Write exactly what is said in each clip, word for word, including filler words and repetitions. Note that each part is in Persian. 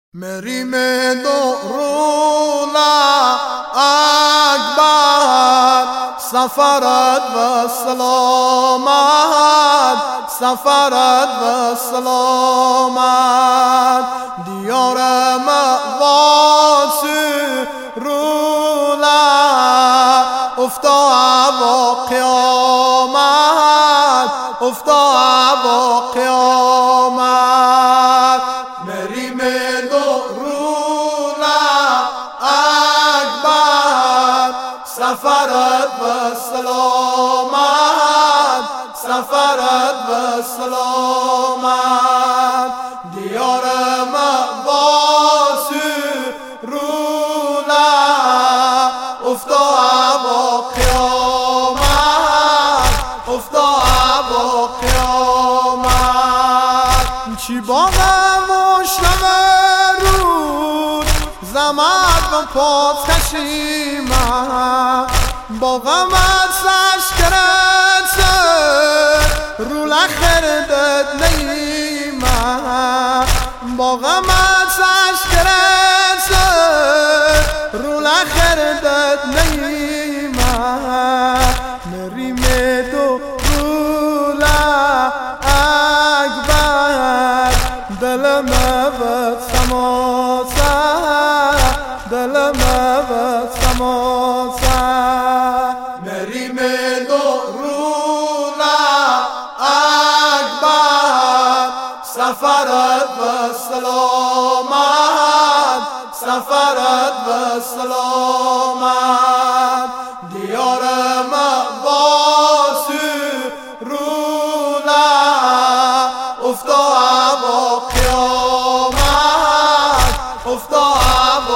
مریم دورولا اکبر سفرت و سلامت سفرت و سلامت دیار مواسی رولا افتا و قیامت افتا و قیامت مریم دورولا اکبر سفرت و سلامت سفرت و سلامت دیار مواسی رولا افتا و قیامت افتا و قیامت چی باغم و شمه رود زمد و پاس کشیمه باغمت سشکرت رو لخردت نیمه باغمت سشکرت رو لخردت نیمه مریم دو رولا اکبر دل مبت سماسه دل مبت سماسه مریم دو رولا اکبر سفرت و سلامت سفرت و سلامت دیار مواسی رولا افتا و قیامت افتا و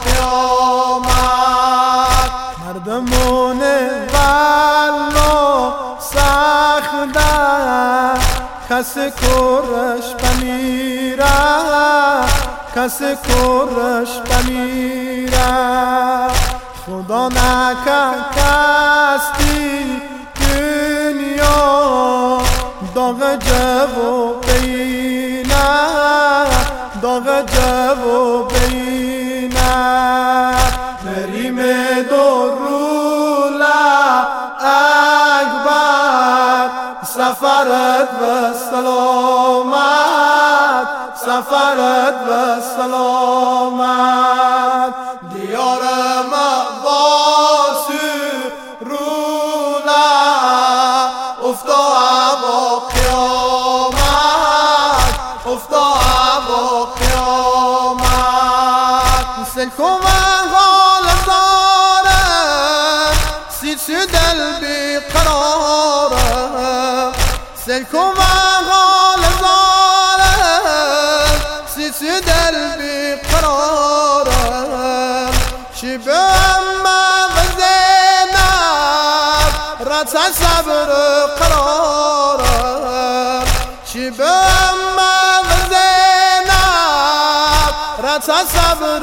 قیامت مردمون والو سخته کسی کورش بمیره کسی کورش بمیره خدا نکن کستی دنیا داغ جو بینه داغ جو بینه مریم دورولا اکبر سفرت و سلامت سفرت و سلامت دیار مواسی رولا افتا و قیامت افتا و قیامت سلکو و حال زارم سیچ دل بی قرارم سلکو و حال زارم سیچ دل بی قرارم چی بهم مغزینم رد صبر قرارم چی بهم مغزینم رد صبر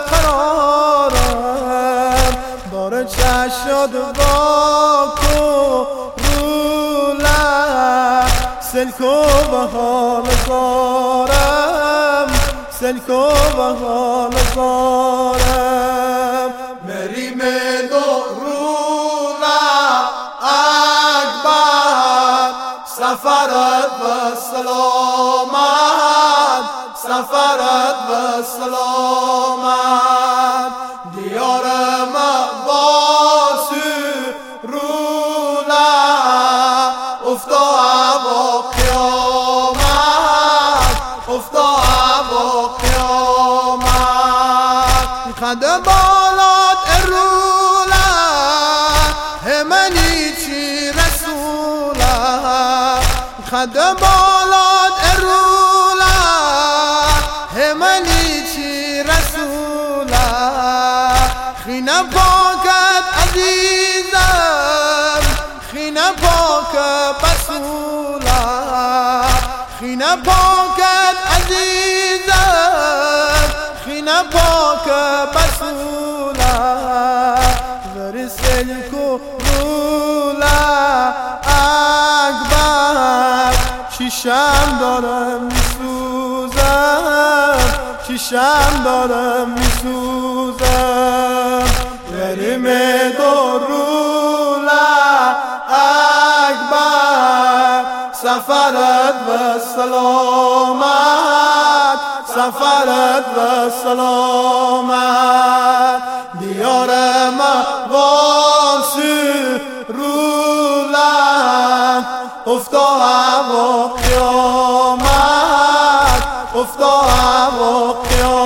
قرارم بار چشد واکو رولا سلکو به حال زارم سلکو به حال زارم مریم دورولا اکبر سفرت و سلامت سفرت و سلامت دیار مواسی رولا افتا و قیامت افتا و قیامت قد بالات ارولا همنی چی رسولا قد بالات ارولا همنی چی رسولا خینا پاکت عزیزم خینا پاک بسولا خینا پاکت عزیزم خینا پاک بسولا ورسل کو رولا اکبر چشم دارم میسوزم شیشم داره میسوزه بریم دروله اکبر سفرت و سلامت سفرت و سلامت دیار مواسی رولن افتا هوا قیامت افتا هوا قیامت